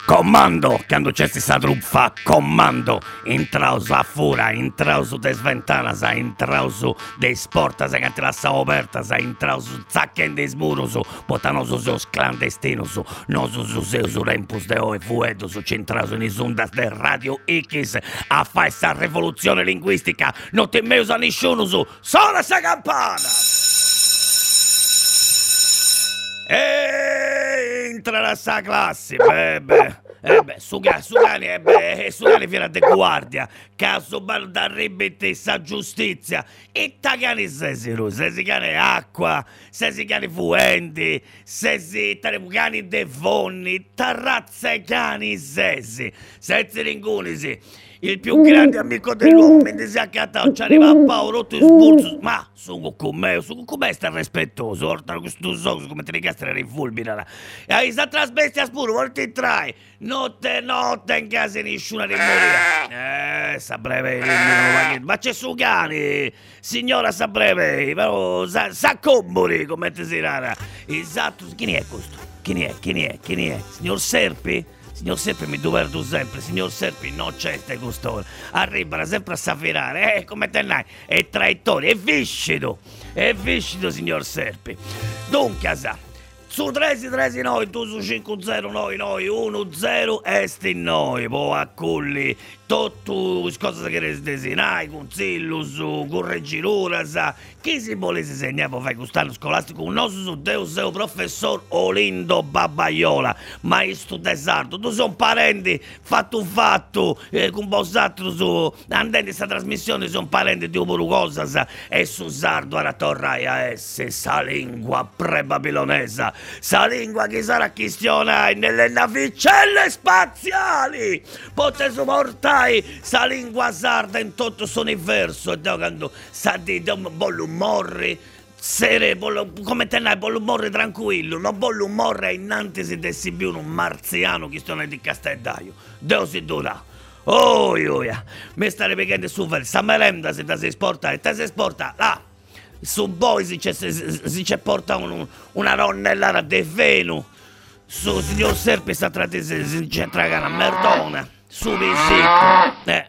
Comando, quando c'è sta truppa, comando, intrauso a fura, intrauso de sventanas, intrauso de sportas, che te la sta aperta, intrauso zacchen de smuroso, potanoso seus clandestinos, nosus seus rempus de oe fuedos, centrauso in isondas de Radio X, a fa sta rivoluzione linguistica, non te meus a nisciuno su, suona sta campana! Entra la sta classe, Sugani viene de guardia, caso balda ribette sa giustizia, italiani sesi cani acqua, sesi cani fuenti, sesi cani de vonni, tarrazze cani sesi ringunisi. Il più grande amico dell'uomo, mentre si accattò, ci arriva a Paolo, rotto il spurzo, ma su con me sta rispettoso, orta questo soso come te ne castra rifulmina. E hai sta trasbestia spuro, volti entrare, notte, in casa nessuna di morire. Sa breve, ma c'è su cani, signora sa breve, però sa combori, come te si rara. Esatto, chi è questo? Chi è? Signor Serpi? Signor Serpi mi duverdo sempre, signor Serpi non c'è ste costore, arrivano sempre a saffirare, come te n'hai, è traitore, è viscido, signor Serpi. Dunque, su 13 noi, tu su 50 noi 10 esti noi, poi a culli, tutto cosa che desinai, consiglio su correggitura, chi si volesse segnare fai quest'anno scolastico, un nostro su Deus seu professor Olindo Babbaiola, maestro de sardo, tu sono parenti, fatto, con vostro su, andando sta trasmissione, sono parenti di un cosa, e su sardo alla torrai a esse, sa lingua pre-babilonesa, sa lingua che sarà questione nelle navicelle spaziali, potete supportare sa lingua sarda in tutto il suo universo, e quando sa di voglio morri, come te ne voglio morri tranquillo, non voglio morri innanzi si dessi più un marziano che sta di Castellaio, Dio si dura. Oh, mi sta ripetendo su sta merenda se si sporta, là, su voi si c'è porta una ronnellata di veno, su signor Serpi sta si c'è traga una merdona. Su visito,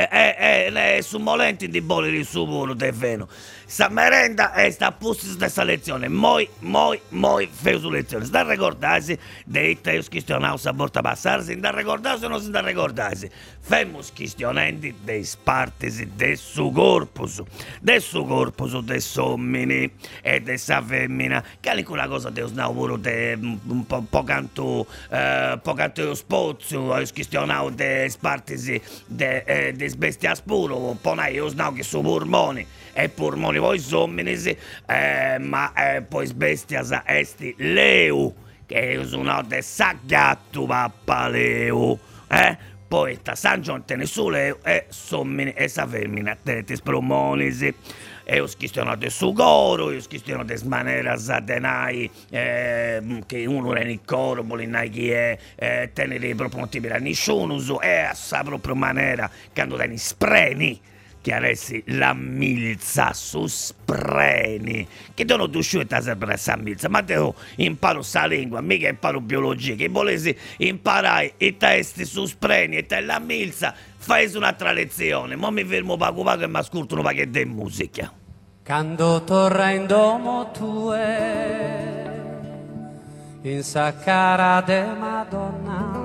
su molenti di bolli su puro te veno. Sta merenda e sta pussi stessa lezione. Moi feu su lezione. Sta ricordarsi dei te schizionau sa porta passarsi, da ricordarsi o non si da ricordarsi. Femus schizionenti dei spartisi de su corpus de sommini e de sa femmina. Che alcuna cosa deus nau puro de un po' canto spozio, schizionau de spartisi de bestia spuro, ponai usnau che su pulmoni e pulmoni voi somminis, ma poi bestias esti leu, che usano de saggattu pappaleu, poi sta San Giorgio su leu e sommini e sa femmina tetis pulmonis. E ho schistionato del suo coro, ho schistionato des maneras denai, che uno era in coro, bolinai chi è, tenere proprio non ti per nessuno, e a sa proprio maniera, quando teni spreni, che adesso la milza su spreni, che tu non tu sciuta sempre essa milza, ma te imparo sa lingua, mica imparo biologia, che volessi imparare i testi su spreni e te la milza, fai un'altra lezione, ma mi fermo pago e mi ascolto un pacchetto di musica. Quando torna in domo tue, in sa cara de Madonna,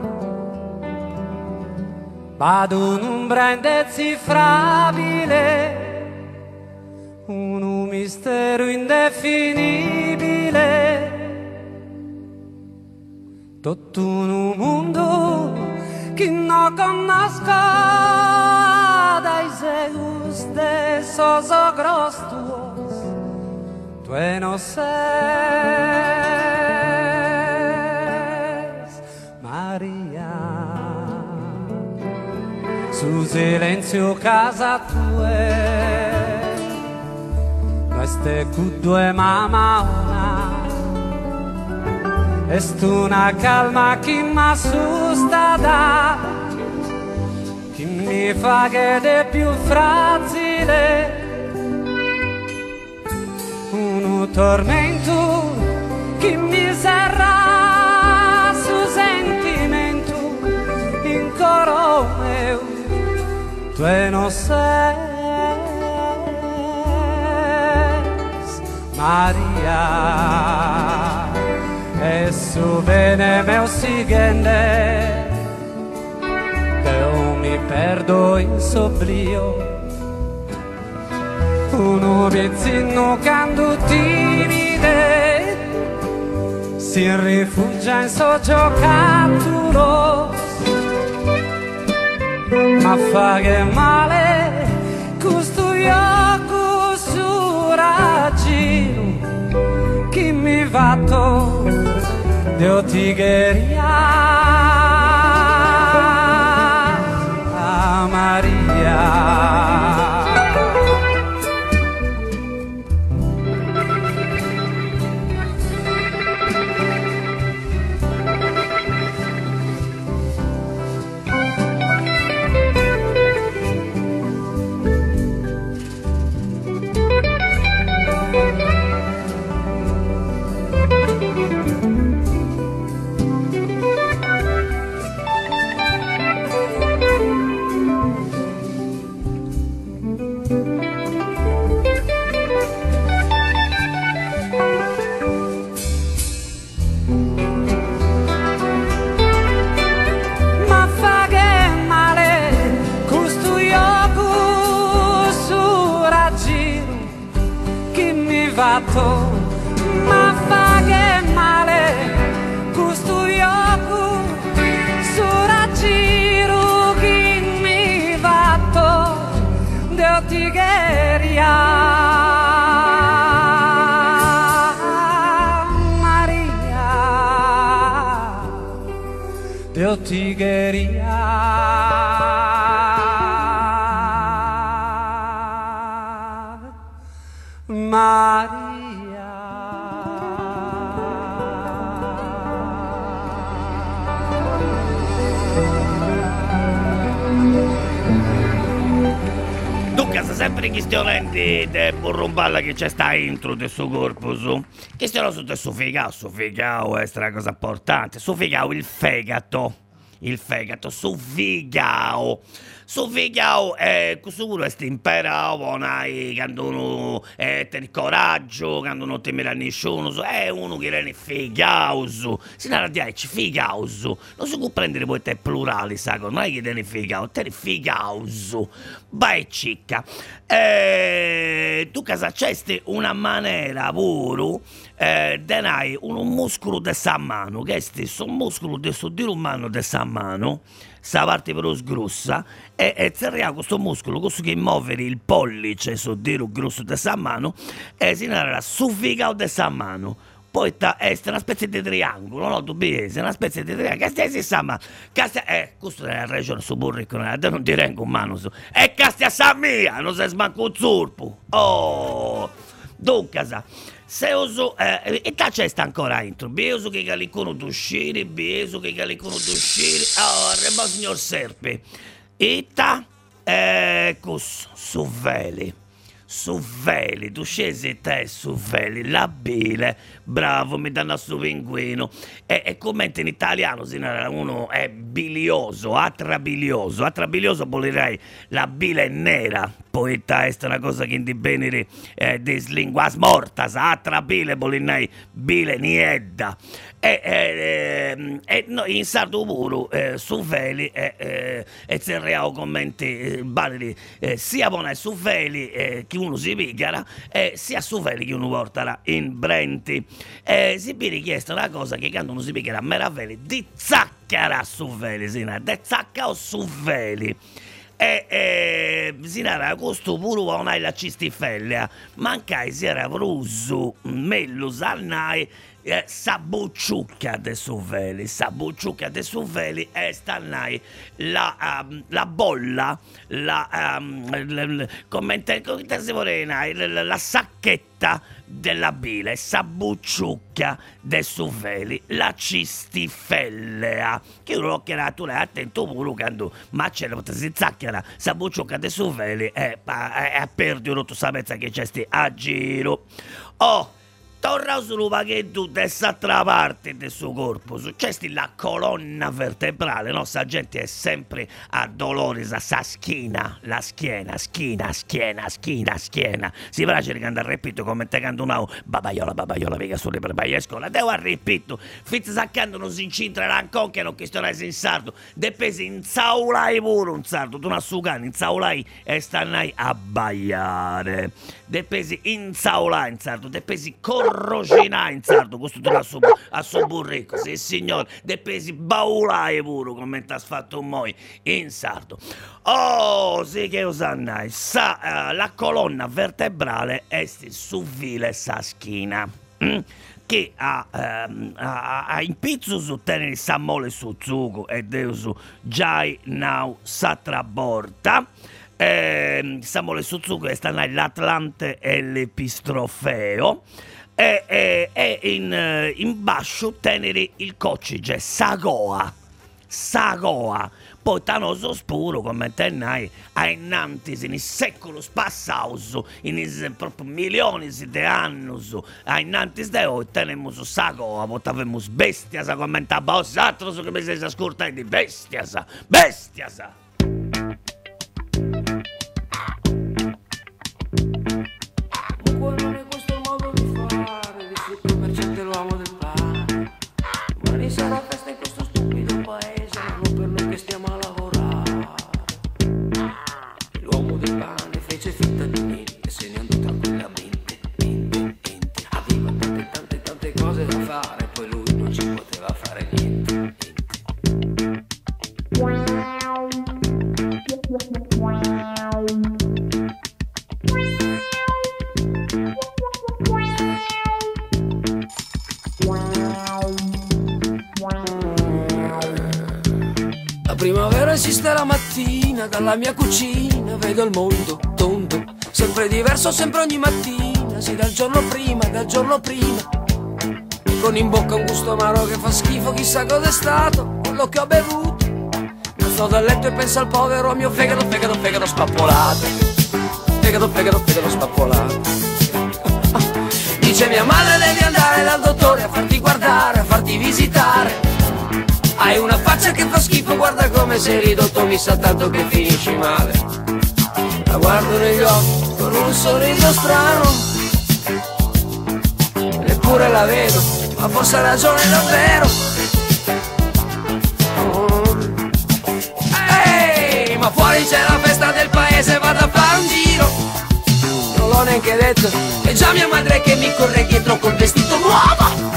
vado un'ombra indecifrabile, un mistero indefinibile, tutto un mondo che non conosco, dai Zeus de esos ogros tuos, tu no ses Maria. Su silenzio casa tue, queste due mamma una, est una calma che mi assusta da, che mi fa che è più fragile, un tormento che mi serra su sentimento, tu no sei Maria, e su bene meu siguiente, eu mi perdo in sobrio, uno pizzino quando timide, si rifugia in so giocattolo, ma fa che male, questo io su raggiro, chi mi fatto Dio tigheria a Maria. Ma fa che male questo ioco su raggiro chi mi fatto Dio tigheria Maria Dio tigheria Maria. Dunque, sempre questione di burrumballa che c'è sta intro del suo corpo su. Questione su questo figao è una cosa importante. Su figao il fegato, su figao. Su figao, questo pure è imparato, quando uno tiene coraggio, quando non teme nessuno, è uno che viene figao, si narra di figao, non si può prendere poi te plurali, saco, non è che tiene figao, vai cicca. Tu casa c'è una maniera pure, denai un muscolo di sa mano, che è stesso un muscolo del sottile umano di sa mano, sa parte però sgrossa, e zerriamo questo muscolo, questo che muove il pollice sottile grosso di sa mano, e si narra su figao di sa mano. Poi è una specie di triangolo, no? Tu è una specie di triangolo, che si sa, ma questo è la regione su burrico, non ti rengo un mano su, e castia sa mia, non si smanco un zurpo, oh, dunque, se uso, e ta c'è sta ancora intro, bieso che calicono d'uscire, oh, remo signor Serpe, e ta, su veli, tu scesi te su veli, la bile, bravo, mi danno a sto pinguino. E commenta in italiano, se uno è bilioso, atrabilioso bolirei, la bile è nera, poi è una cosa che di bene di linguas mortas, atrabile bolirei, bile niedda. No, in sardo pure su veli e zerreao commenti sia buona su veli che uno si piglia sia su veli che uno porta in brenti si viene richiesta una cosa che quando uno si piglia a meraviglia di zaccara su veli di zacca o su veli si narra questo pure non hai la cistifellea mancai si era pruso mello salnai sabucciucca de suveli e stannai la bolla come si vorrei la sacchetta della bile sabucciucca de suveli la cistifellea che uno che era tu attento pure quando ma c'è la si zacchera sabucciucca de suveli e perdi tu sapezza che c'è sti a giro oh torna sul paghetto dell'altra parte del suo corpo, c'è la colonna vertebrale, no? Sa gente è sempre a dolore, sa schiena, la schiena. Si piace di cantare, ripeto, come te canto una babaiola, mica sulle prepaiesco, la devo a ripeto, fizza saccando non si incintrerà ancora che non questionai in sardo, depesi inzaulai pure un sardo, tu non assugani, inzaulai e stannai a baiare, depesi inzaulai in sardo, depesi corrocinai in sardo, questo tu a suo burrico, sì signor, depesi baulai pure, come t'ha fatto moi in sardo. Oh, sì che usannai, la colonna vertebrale è su vile sa schina, che ha in pizzo su tenere sammole su zucco e deusu giai nau satraborta. Sammole su zucco e stanno l'Atlante e l'Epistrofeo. E in bascio tenere il coccige Sagoa, poi tanoso spuro come tennai a innantis in secolo passaus in proprio milioni di anni a innantis de oggi tenemus Sagoa, potavemus bestiasa commenta bossatro su che mi sei ascoltando di bestiasa. Sarà festa in questo stupido paese, ma non per noi che stiamo a lavorare. L'uomo del pane fece finta di niente e se ne andò tranquillamente. Aveva tante cose da fare, poi lui non ci poteva fare niente. Primavera esiste la mattina, dalla mia cucina vedo il mondo tondo, sempre diverso, sempre ogni mattina, sì dal giorno prima, con in bocca un gusto amaro che fa schifo, chissà cos'è stato, quello che ho bevuto, mi alzo dal letto e penso al povero mio fegato spappolato, fegato spappolato. Dice mia madre devi andare dal dottore a farti guardare, a farti visitare. Hai una faccia che fa schifo, guarda come sei ridotto, mi sa tanto che finisci male. La guardo negli occhi con un sorriso strano, eppure la vedo, ma forse ha ragione davvero. Ehi, ma fuori c'è la festa del paese, vado a fare un giro. Non l'ho neanche detto, è già mia madre che mi corre dietro col vestito nuovo.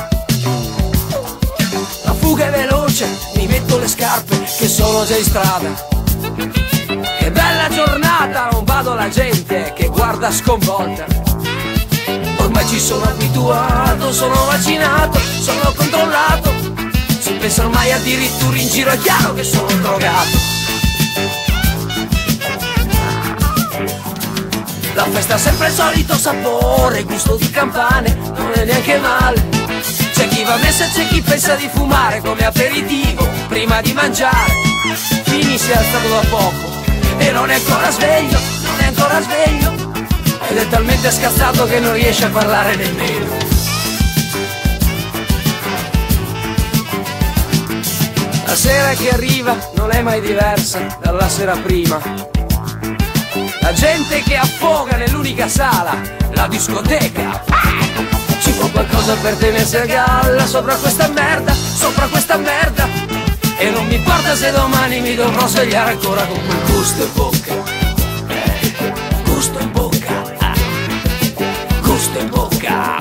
La fuga è veloce, mi metto le scarpe che sono già in strada. Che bella giornata, non vado la gente che guarda sconvolta. Ormai ci sono abituato, sono vaccinato, sono controllato. Si pensa ormai addirittura in giro, è chiaro che sono drogato. La festa ha sempre il solito sapore, gusto di campane, non è neanche male. C'è chi va messa e c'è chi pensa di fumare come aperitivo prima di mangiare. Fini si è alzato da poco e non è ancora sveglio, ed è talmente scazzato che non riesce a parlare nemmeno. La sera che arriva non è mai diversa dalla sera prima. La gente che affoga nell'unica sala, la discoteca. Ci vuole qualcosa per tenersi a galla sopra questa merda. E non mi importa se domani mi dovrò svegliare ancora con quel gusto in bocca. Gusto in bocca.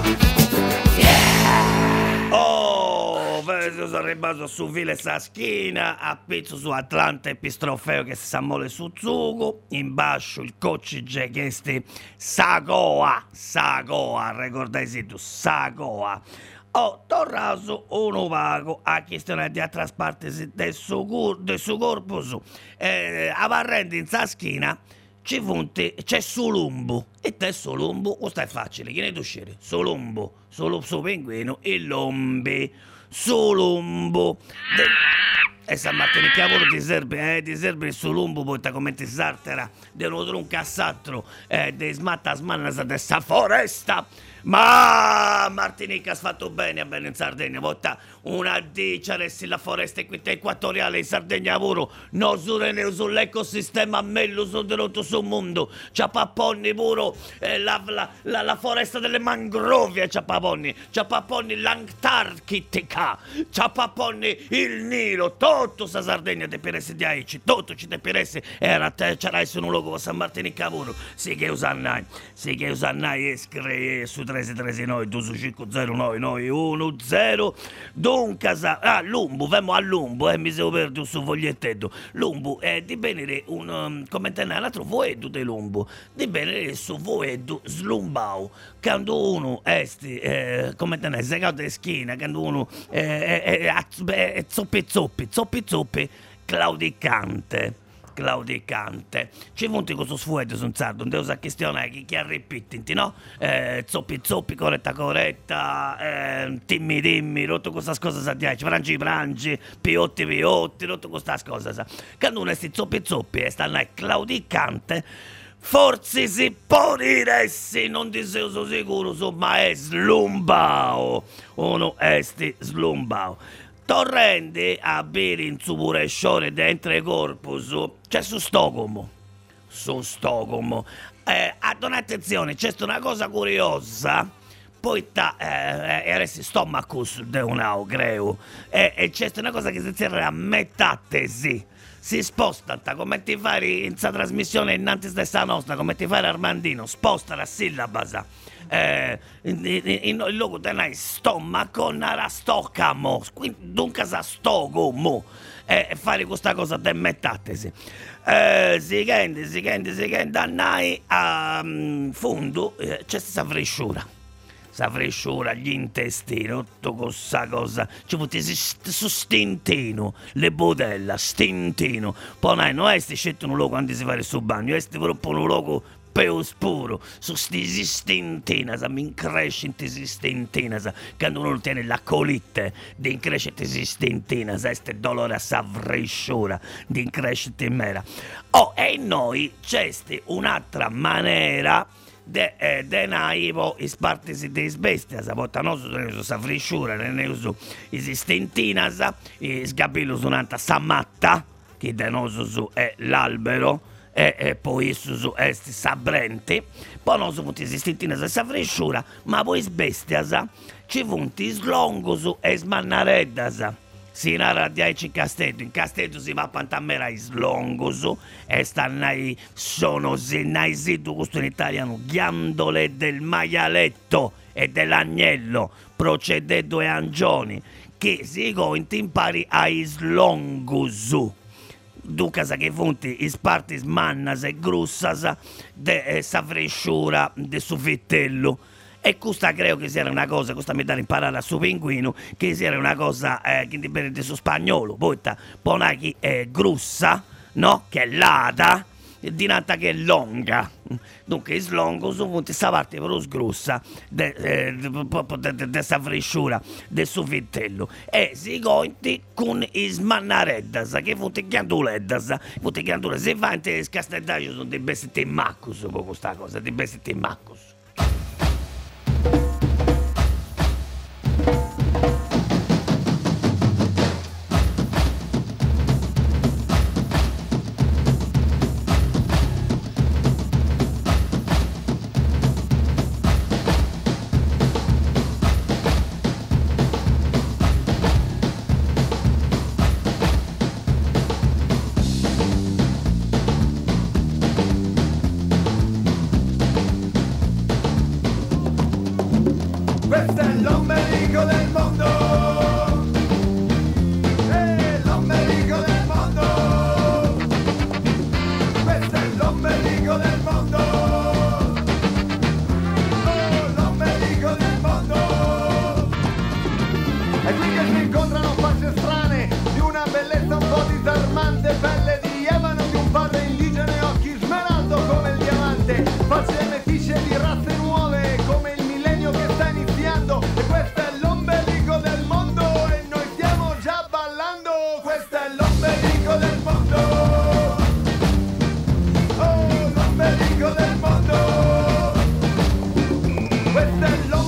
Yeah! Oh, sono rimasto su vile sa schina, a pizzo su Atlante Epistrofeo che si s'ammole su zugo, in bascio il coccige che sti Sagoa, ricordai tu, Sagoa. Oh, tornato uno vago a questione di altre parti del suo corpo su. A parrente in sa schina c'è Solumbo. E te Solumbo, questo è facile, che ne tu uscire? Solumbo, solo su pinguino e lombi. Solumbo. E San Martino cavolo ti serve il Solumbo, poi come ti sartera, devono un cassattro, de smatta smanna sa dessa foresta. Ma Martinica ha fatto bene in Sardegna, volta una diceresti la foresta equatoriale in Sardegna pure, no sull'ecosistema mello soderoto sul mondo, c'ha papponni pure la foresta delle mangrovie, c'ha papponni l'Antartica, c'ha papponni il Nilo, tutto sa Sardegna te peresse di aici, tutto ci te peresse, c'era in un luogo San Martinica pure, sì che usannai e scrive su 339 250 10 dunque l'umbu, vemo all'umbu mi sono perduto su fogliettetto l'umbu è di venire come tenere un altro voedo dell'umbu di venire su voedo slumbau quando uno come tenere segato di schina quando uno è zoppi claudicante. Ci punti questo sfueto su un sardo, non devo sa questione chi ha ripetiti, no? Zoppi, corretta, timmi, rotto questa cosa sa dieci, frangi, piotti, rotto questa cosa sa. Quando uno è zoppi e sta là claudicante, forse si può dire sì, non ti sei sicuro, ma è slumbao, uno è slumbao. Torrende a bere in su pure sciore dentro il corpus, c'è su Stockholm. Ad attenzione, c'è una cosa curiosa, poi era stomacus de un'au, creo, e c'è una cosa che si chiama a metatesi. Si sposta come ti fai in questa trasmissione innanzi stessa nostra, come ti fai Armandino, sposta la sillaba in luogo tenai stomaco nara stoccamo, dunque sa stogomo e fare questa cosa de mettatesi. Si chende annai a fondo c'è questa fresciura, gli intestini, tutto questa cosa, ci puoi su stintino, le bodella, stintino, poi non è scelto un luogo quando si fa il suo bagno, è proprio un luogo più spuro, su sti stintinas, mi incresce sti stintinas, quando uno tiene la colite, di incresce sti stintinas, este dolore a sa fresciura, di incresce mera. E noi c'è un'altra maniera de naivo is partes de bestias, a volta nosu teneus sa frisciura, teneus is stentinas, is capillus un'anta sa matta, che de nosu è l'albero, e poi su est sa brente, poi nosu punti is stentinas e sa frisciura, ma poi is bestias ci punti is longus e is mannareddas. Si narra di in Castello si va a pantamera is longus e sono zitto questo in italiano ghiandole del maialetto e dell'agnello procedendo e angioni che si conti impari a is longus ducas che fonti is partis mannas e grussas de sa fresciura de su vittello. E questa credo che sia una cosa, questa mi dà imparare a suo pinguino, che sia una cosa che dipende su spagnolo, poi ponaki è grussa, no? Che è lata, dinanta che è longa. Dunque is longo su punti sta parte però sgrussa de sta fresciura del suo vittello e si conti con is mannareddas che fonti ghianduleddas se va in scastellaggio sono dei bestie maccus con questa cosa, dei bestie maccus. Questo è l'ombelico del mondo, l'ombelico del mondo, questo è l'ombelico del mondo, l'ombelico del mondo. E qui che si incontrano facce strane, di una bellezza un po' disarmante, pelle di ebano di un padre indigene, occhi smeraldo come il diamante, facce meticce di razze nuove come il millennio che sta iniziando. E questo è l'ombelico del mondo e noi stiamo già ballando. Questo è l'ombelico del mondo, oh l'ombelico del mondo, questo è l'ombelico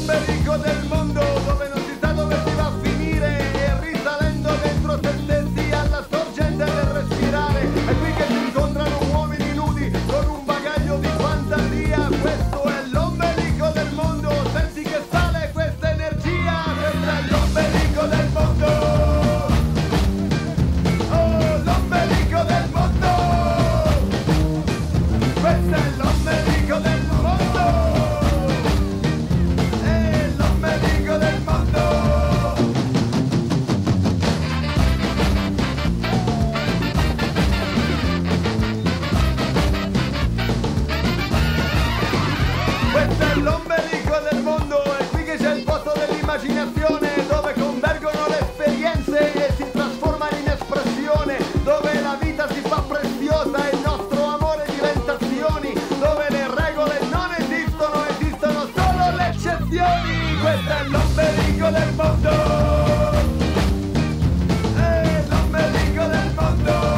l'ombelico del mondo, è qui che c'è il posto dell'immaginazione, dove convergono le esperienze e si trasformano in espressione, dove la vita si fa preziosa e il nostro amore diventa azioni, dove le regole non esistono, esistono solo le eccezioni. Questo è l'ombelico del mondo. L'ombelico del mondo.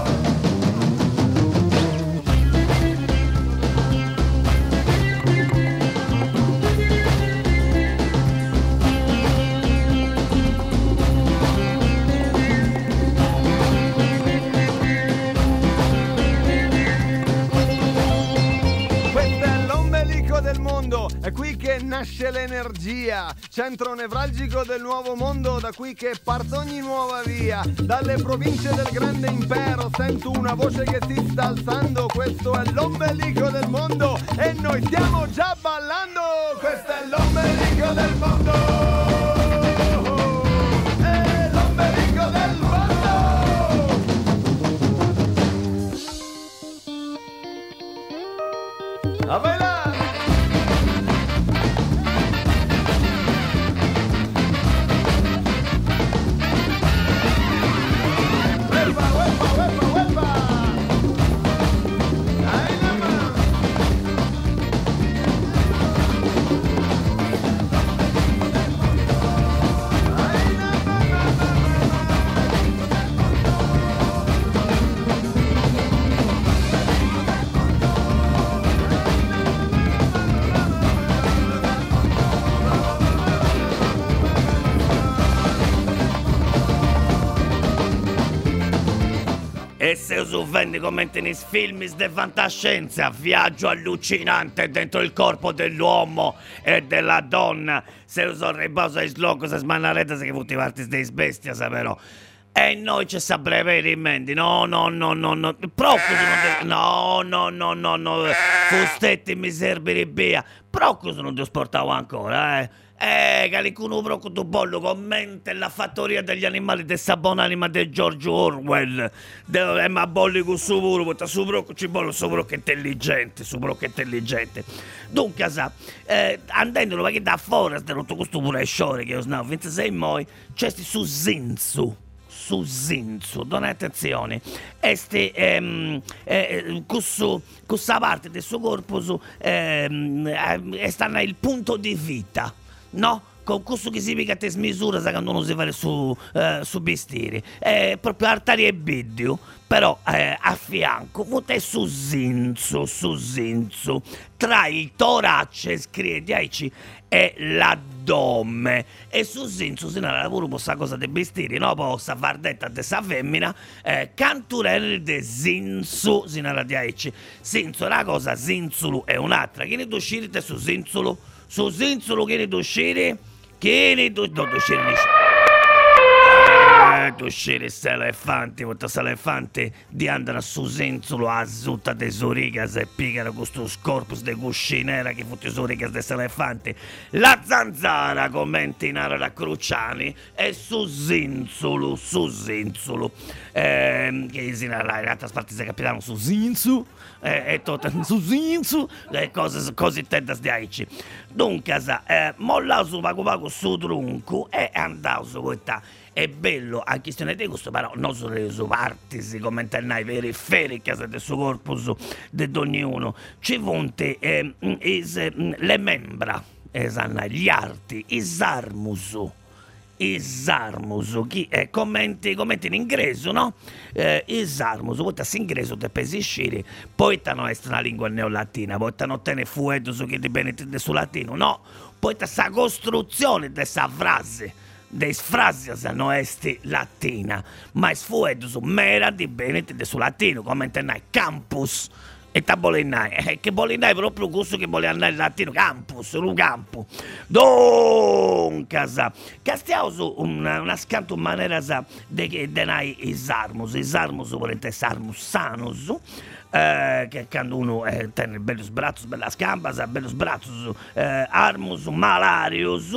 Del mondo, è qui che nasce l'energia, centro nevralgico del nuovo mondo, da qui che parte ogni nuova via, dalle province del grande impero sento una voce che si sta alzando, questo è l'ombelico del mondo e noi stiamo già ballando, questo è l'ombelico del mondo, è l'ombelico del mondo. A bailar! E se usuvendi commenti nei film di fantascienza, viaggio allucinante dentro il corpo dell'uomo e della donna. Se uso riposo e slogo, se smanarete se che tutti parti dei bestia, però. E noi ci sapremo i rimendi. No. No. Fustetti mi servirebbe. Procus non ti sportavo ancora, qualcuno proprio tu bollo commenta la fattoria degli animali de sta buona anima di George Orwell. Ma bolli con su puro, su proprio ci bollo su proprio intelligente, Dunque, andando perché da fuori, tutto questo pure sciore che io snavo, 26 moi, c'è su Zinzu, dona attenzione, questa parte del suo corpo sta nel punto di vita, no? Con questo che significa te smisura quando uno si fa su vestire, proprio artaria e bidio, però a fianco, vote su zinzo, tra il torace, scrive e l'addome, e su zinzo si narra pure questa cosa dei vestiti, no? Poi questa fardetta di questa femmina, canturelli de zinzu, si narra di aici, zinzo è una cosa, zinzulu è un'altra, che ne uscire te su zinzulu? Su zinzulu che ne uscire? Che ne uscire? Uscire se elefanti, questa elefante di andare su zinzulu a zutta de surigas e pigano questo corpus de cuscinera che fotte surigas de elefante. La zanzara commenti in area Cruciani e su zinzulu, che si narra in altre parti si capitano su zinzu e tutto su zinzu, le cose così tendas di aici. Dunque, molla su pago su trunco e andavo su questa. È bello a questione di questo, però non sono le sue parti, si commentano i veri feriche del suo corpo di ognuno. Ci vonte le membra, gli arti, i sarmusu, chi commenti in ingresso, no? I sarmusu, poi si ingresso te pesiscire, poi non è una lingua neolatina, poi non tiene fueto su che dipende su latino, no? Poi sta costruzione di questa frase. Dei frasi non esti latina, ma sfuedo mera di benete de su latino, come intendai campus e tabolinai, che bolinai proprio questo che vuole andare in latino, campus, un campo. Dunque, castiamo su una scanto maniera de nai i sarmus volente sarmus sanus, che quando uno tiene belli sbrazzi, bella scamba, belli sbrazzi, armus malarius,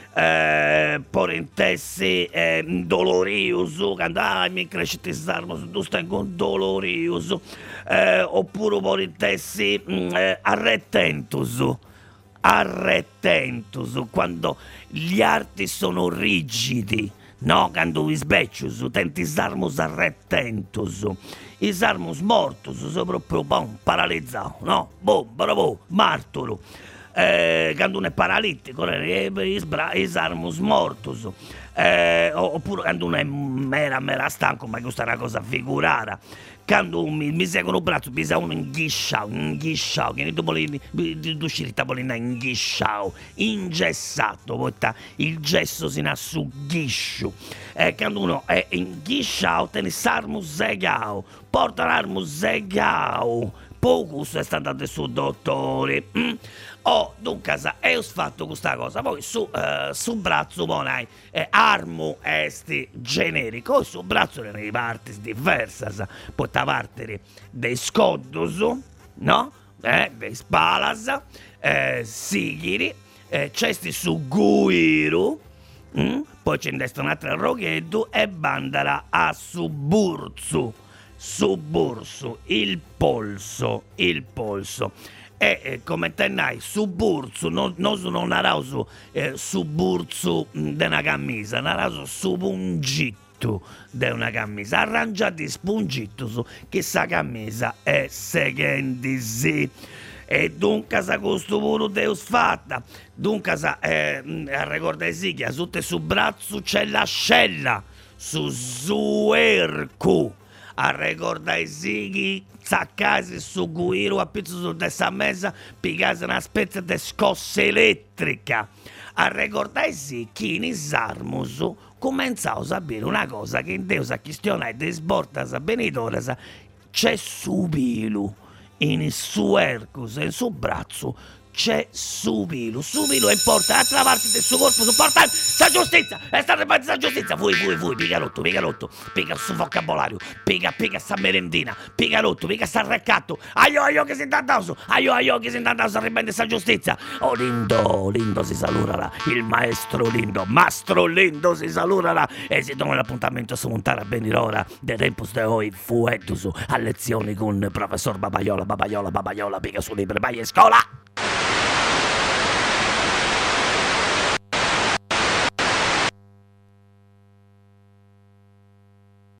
porentessi dolorius, quando mi crescete sarmus, tu stai con dolorius, oppure porentessi arretentus. arrettentus, quando gli arti sono rigidi, no, quando vi sbeccius, tentisarmus arrettentus, isarmus mortus, so proprio paralizzao, no, bravo, martolo, quando uno è paralittico, isarmus mortus, oppure quando uno è mera stanco, ma questa è una cosa figurata. Quando mi seguono il braccio, mi sa uno inghisciao, che ne dopo d'uscire il tavolino inghisciao, ingessato, porta il gesso si nassughisciu. Quando uno è inghisciao, te ne sarmusegao, porta l'armusegao. Poco è stato andato sul dottore. Dunque, ho fatto questa cosa. Poi su braccio monai armo est generico, su braccio ne parti diverse. Potrà partire dei scoddos, no? Dei spalas, sigiri, cesti su guiru, poi c'è in destra un altro roghetto e bandala a suburzu. Subursu, il polso. E come tennai, subursu, non narausu subursu de una camisa, narausu supungittu de una camisa, arrangiati spungittus, che sa camisa è segendisi. E dunque sa questo pure Deus fatta, dunque sa, ricorda sì che sotto su braccio c'è l'ascella, su zuercu. A ricordare sì zaccasi su guiro a pizzo su dessa mesa picase una specie di scossa elettrica. A ricordare sì che in Sarmus cominciamo a sapere una cosa che in Deus a questionare di sbortas benitores c'è su pilu in su ercus in su braccio c'è su pilu è importante, altra parte del suo corpo supportante, sa giustizia, è stata parte sa giustizia, voi, pica rotto, pica su vocabolario, pica sta merendina, pica rotto, pica sta reccatto, aio che si intandauso, aio che si intandauso a riprendere sa giustizia, Lindo si saluterà, il maestro Lindo, mastro Lindo si saluterà, e si toma l'appuntamento su montare a benirora, de tempus de oi fuetus, a lezioni con professor Babaiola, pica su libri, vai a scuola!